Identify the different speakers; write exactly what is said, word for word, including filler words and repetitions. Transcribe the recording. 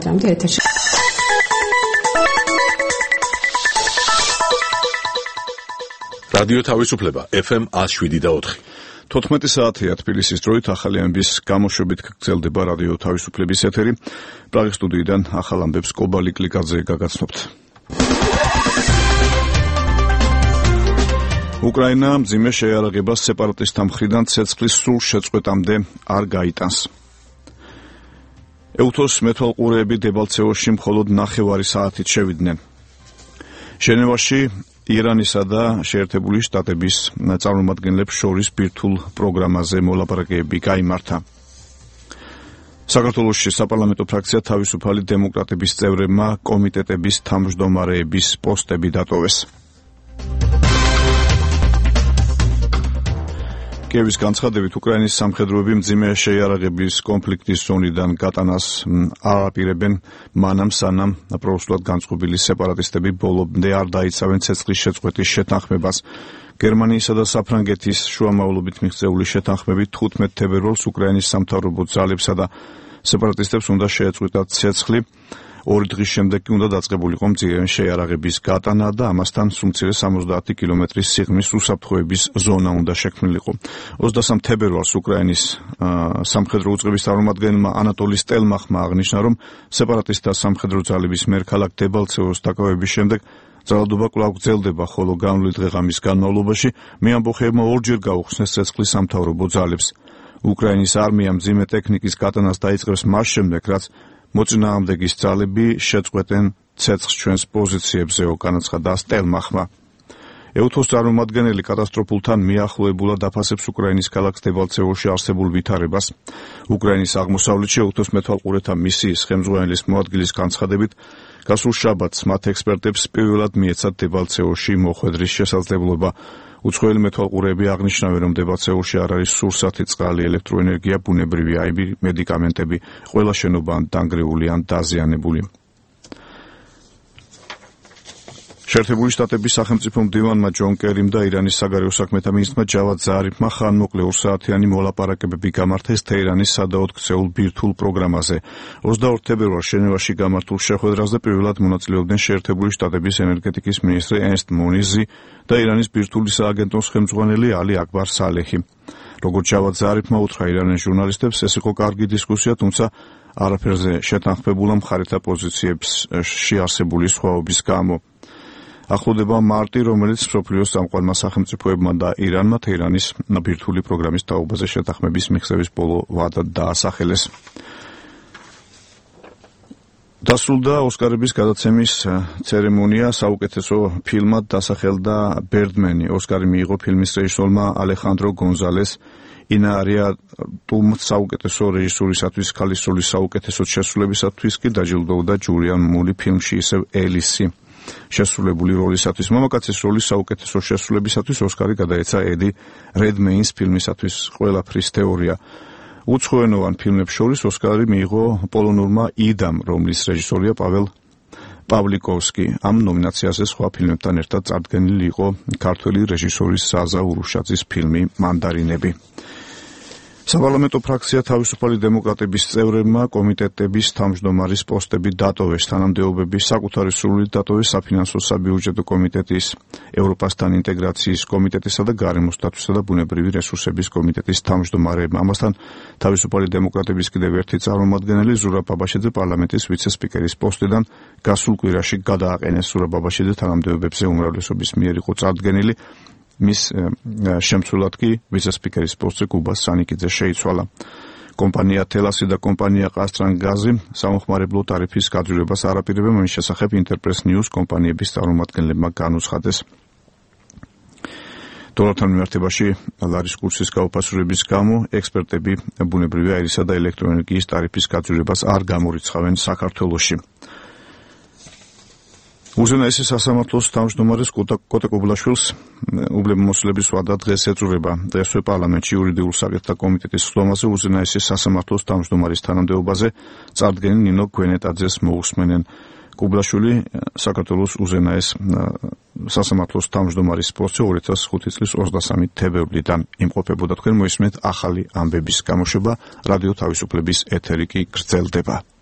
Speaker 1: დღემდე ეთერში.
Speaker 2: რადიო თავისუფლება ეფ ემ one oh seven და four.
Speaker 3: თოთხმეტი საათია თბილისის დროით ახალი ამბის გამოშვებით გრძელდება რადიო თავისუფლების ეთერი. პრაღის სტუდიიდან ახალ ამბებს კობალი კლიკაძე გაგაცნობთ. უკრაინა მძიმე შეიარაღებას სეპარატისტთა მხრიდან ცეცხლის სრულ შეწყვეტამდე არ გაიტანს. ეუთოს მეთვალყურეები დებალცევოში მხოლოდ ნახევარი საათით შევიდნენ. ჟენევაში ირანისა და შეერთებული შტატების წარმომადგენლებს შორის ბირთვულ პროგრამაზე მოლაპარაკებები გაიმართა. საქართველოში საპარლამენტო ფრაქცია თავისუფალი დემოკრატების წევრებმა კომიტეტების თავმჯდომარეების პოსტები დატოვეს. კიევის განცხადებით უკრაინის სამხედროები მძიმე შეიარაღების კონფლიქტის ზონიდან გატანას არ აპირებენ, მანამ სანამ პროუსულად განწყობილი სეპარატისტები ბოლომდე არ დაიცავენ ცეცხლის შეწყვეტის შეთანხმებას. გერმანიისა და საფრანგეთის შუამავლობით მიღწეული შეთანხმებით თხუთმეტ თებერვალს უკრაინის სამთავრობო ძალებსა და სეპარატისტებს უნდა შეეწყვიტათ ცეცხლი. ორი დღის შემდეგ კი უნდა დაწყებულიყო მძიმე შეიარაღების გატანა და ამასთან სულ სამოცდაათი კილომეტრის სიღრმის უსაფრთხოების ზონა უნდა შექმნილიყო. ოცდასამ თებერვალს უკრაინის სამხედრო უწყების წარმომადგენელმა ანატოლი სტელმახმა აღნიშნა, რომ სეპარატისტთა სამხედრო ძალების მერქალაქ დებალცევოს დაკავების შემდეგ ძალადობა კვლავ გრძელდება, ხოლო განვლილი დღე-ღამის განმავლობაში მეამბოხეებმა ორჯერ გაუხსნეს ცეცხლის სამთავრობო ძალებს. უკრაინის არმია მძიმე ტექნიკის გატანას დაიწყებს მას შემდეგ, რაც მოწინააღმდეგის ძალები შეწყვეტენ ცეცხლს ჩვენს პოზიციებზეო, განაცხადა სტელმახმა. ეუთოს წარმომადგენელი კატასტროფულთან მიახლოებულად აფასებს უკრაინის ქალაქ დებალცევოში არსებულ ვითარებას. უკრაინის აღმოსავლეთში ეუთოს მეთვალყურეთა მისიის ხელმძღვანელის მოადგილის განცხადებით, გასულ შაბათს მათ ექსპერტებს პირველად მიეცათ დებალცევოში მოხვედრის შესაძლებლობა. უცხოელი მეთვალყურეები აღნიშნავენ, რომ დებალცევოში არ არის სურსათი წყალი, ელექტროენერგია, ბუნებრივი აირი, მედიკამენტები, ყველა შენობა ან დანგრეული ან დაზიანებული. შეერთებული შტატების სახელმწიფო მდივანმა ჯონ კერიმ და ირანის საგარეო საქმეთა მინისტრმა ჯავად ზარიფმა ხანმოკლე ორსაათიანი მოლაპარაკებები გამართეს თეირანის სადაოდ ქცეულ ბირთვულ პროგრამაზე. ოცდაორ თებერვალს ჟენევაში გამართულ შეხვედრაზე პირველად მონაწილეობდნენ შეერთებული შტატების ენერგეტიკის მინისტრი ენსტ მონიზი და ირანის ბირთვული სააგენტოს ხელმძღვანელი ალი აკბარ სალეჰი. როგორც ჯავად ზარიფმა უთხრა ირანის ჟურნალისტებს, ეს იყო კარგი დისკუსია, თუმცა არაფერზე შეთანხმებულა მხარეთა პოზიციებში არსებული სხვაობის გამო. ახლოვდება მარტი, რომელიც მსოფლიოს სამყარომა სახელმწიფოებმა და ირანმა თეირანის ბირთვული პროგრამის თაობაზე შეთანხმების მიღწევის ბოლო ვადად დაასახელეს. დასრულდა ოსკარების გადაცემის ცერემონია. საუკეთესო ფილმად დასახელდა ბერდმენი. ოსკარი მიიღო ფილმის რეჟისორმა ალეხანდრო გონზალეს ინარიატუმ საუკეთესო რეჟისურისათვის, ქალის როლის საუკეთესო შესრულებისათვის კი დაჯილდოვდა ჯულიან მური ფილმში ისევ ელისი შესრულებული როლისათვის. მამაკაცის როლის საუკეთესო შესრულებისათვის ოსკარი გადაეცა ედი რედმეინს ფილმისათვის ყველაფრის თეორია. უცხოენოვან ფილმებს შორის ოსკარი მიიღო პოლონურმა იდამ, რომლის რეჟისორია პაվել პავლიკოვსკი. ამ ნომინაციაზე სხვა ფილმებთან ერთად წარდგენილი იყო ქართველი რეჟისორის საზა ურუშაძის ფილმი მანდარინები. საპარლამენტო ფრაქცია თავისუფალი დემოკრატების წევრებმა კომიტეტების თავმჯდომარის პოსტები დატოვეს. თანამდებობები საკუთარი სურვილით დატოვეს საფინანსო საბიუჯეტო კომიტეტის, ევროპასთან ინტეგრაციის კომიტეტისა და გარემო სტატუსისა და ბუნებრივი რესურსების კომიტეტის თავმჯდომარეებმა. ამასთან თავისუფალი დემოკრატების კიდევ ერთი წარმომადგენელი ზურაბ ბაბაშიძე პარლამენტის ვიცე-სპიკერის პოსტიდან გასულ კვირაში გადააყენეს. ზურაბ ბაბაშიძე თანამდებობებზე უმრავლესობის მიერ იყო წარდგენილი. მის შემცვლელად კი ვიცე-სპიკერის პოსტზე კუბას სანიკიძე შეიცვალა. კომპანია თელასი და კომპანია ყაზტრანგაზი სამხმარებლო ტარიფის გაძვირებას არ აპირებენ, მის შესახებ ინტერპრეს ნიუს კომპანიების წარმომადგენლებმა განუცხადეს. დოლართან მიმართებაში ლარის კურსის გაუფასურების გამო ექსპერტები ბუნებრივი აირისა და ელექტროენერგიის ტარიფის გაძვირებას არ გამორიცხავენ საქართველოში. უზენაესი სასამართლოს თავმჯდომარეს კოტე კუბლაშვილს უბნებამოსილების ვადა დღეს ეწურება. დღესვე პარლამენტში იურიდიულ საკითხთა კომიტეტის სხდომაზე უზენაესი სასამართლოს თავმჯდომარის თანამდებობაზე წარდგენილ ნინო გვენეტაძეს მოусმენენ. კუბლაშვილი საქართველოს უზენაეს სასამართლოს თავმჯდომარის პოსტზე ორი ათას ხუთი წლის ოცდასამი თებერვლიდან იმყოფებოდა. თქვენ მოისმენთ ახალი ამბების გამოშვება, რადიო თავისუფლების ეთერი კი გრძელდება.